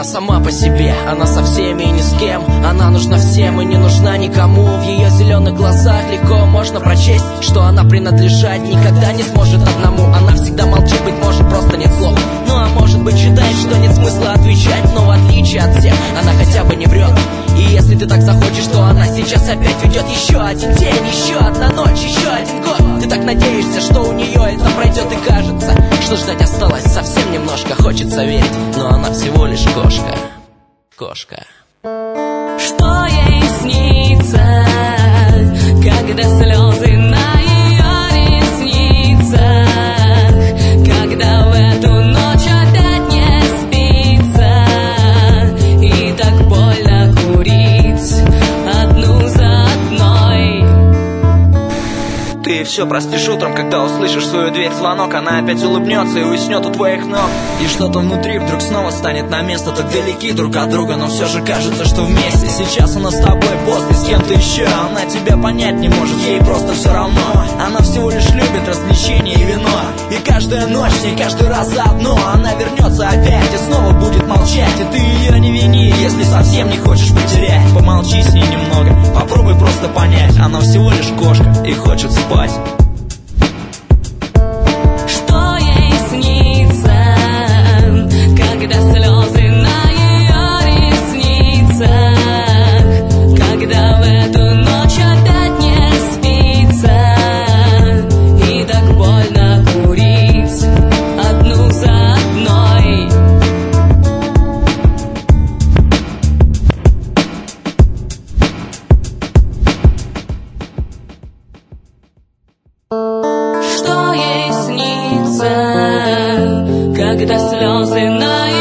Она сама по себе, она со всеми и ни с кем. Она нужна всем и не нужна никому. В ее зеленых глазах легко можно прочесть, что она принадлежать никогда не сможет одному. Она всегда молчит, быть может, просто нет слов. Ну а может быть, считает, что нет смысла отвечать. Но в отличие от всех, она хотя бы не врет. И если ты так захочешь, то она сейчас опять ведет еще один день, еще одна ночь, еще один год. Ты так надеешься, что у нее это пройдет, и кажется, что ждать осталось совсем немножко. Хочется верить, но она всего лишь кошка. Кошка. Что ей снится, когда слезы на ее ресницах, когда в эту ночь опять не спится, и так больно курить одну за одной. Ты все простишь утром, когда услышишь свою дверь звонок. Она опять улыбнется и уснет у твоих ног. И что-то внутри вдруг снова станет на место. Так далеки друг от друга, но все же кажется, что вместе. Сейчас она с тобой, после с кем-то еще. Она тебя понять не может, ей просто все равно. Она всего лишь любит развлечения и вино. И каждая ночь, не каждый раз заодно. Она вернется опять и снова будет молчать. И ты ее не вини, если совсем не хочешь потерять. Помолчи с ней немного, попробуй просто понять. Она всего лишь кошка и хочет спать. Что ей снится, когда слезы на ее ресницах, когда в эту ночь опять не спится, и так больно курить одну за одной. Что ей снится, когда слезы на